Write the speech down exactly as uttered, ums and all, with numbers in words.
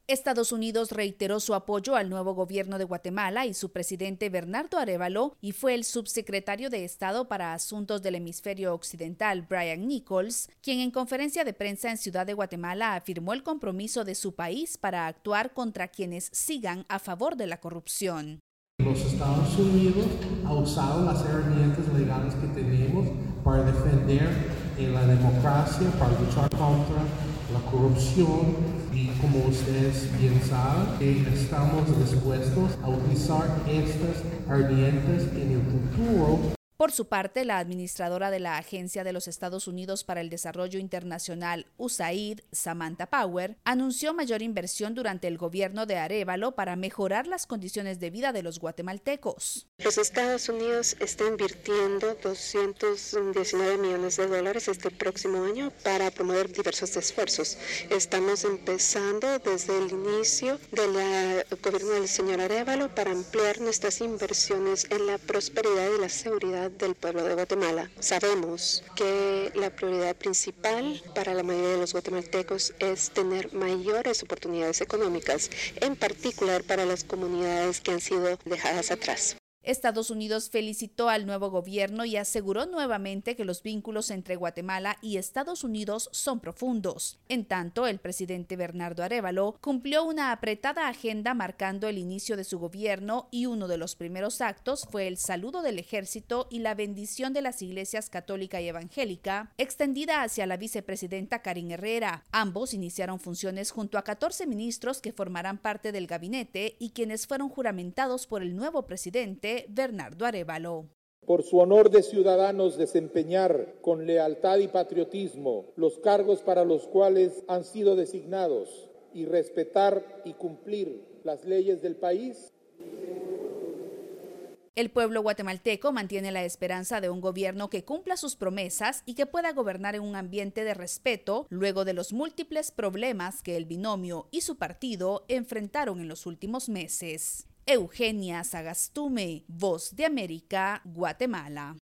Estados Unidos reiteró su apoyo al nuevo gobierno de Guatemala y su presidente Bernardo Arévalo, y fue el subsecretario de Estado para Asuntos del Hemisferio Occidental, Brian Nichols, quien en conferencia de prensa en Ciudad de Guatemala afirmó el compromiso de su país para actuar contra quienes sigan a favor de la corrupción. Los Estados Unidos ha usado las herramientas legales que tenemos para defender eh, la democracia, para luchar contra la corrupción, y como ustedes bien saben, eh, estamos dispuestos a utilizar estas herramientas en el futuro. Por su parte, la administradora de la Agencia de los Estados Unidos para el Desarrollo Internacional, U S A I D, Samantha Power, anunció mayor inversión durante el gobierno de Arévalo para mejorar las condiciones de vida de los guatemaltecos. Los Estados Unidos están invirtiendo doscientos diecinueve millones de dólares este próximo año para promover diversos esfuerzos. Estamos empezando desde el inicio del gobierno del señor Arévalo para ampliar nuestras inversiones en la prosperidad y la seguridad del pueblo de Guatemala. Sabemos que la prioridad principal para la mayoría de los guatemaltecos es tener mayores oportunidades económicas, en particular para las comunidades que han sido dejadas atrás. Estados Unidos felicitó al nuevo gobierno y aseguró nuevamente que los vínculos entre Guatemala y Estados Unidos son profundos. En tanto, el presidente Bernardo Arévalo cumplió una apretada agenda marcando el inicio de su gobierno, y uno de los primeros actos fue el saludo del ejército y la bendición de las iglesias católica y evangélica, extendida hacia la vicepresidenta Karin Herrera. Ambos iniciaron funciones junto a catorce ministros que formarán parte del gabinete y quienes fueron juramentados por el nuevo presidente Bernardo Arévalo. Por su honor de ciudadanos, desempeñar con lealtad y patriotismo los cargos para los cuales han sido designados, y respetar y cumplir las leyes del país. El pueblo guatemalteco mantiene la esperanza de un gobierno que cumpla sus promesas y que pueda gobernar en un ambiente de respeto luego de los múltiples problemas que el binomio y su partido enfrentaron en los últimos meses. Eugenia Sagastume, Voz de América, Guatemala.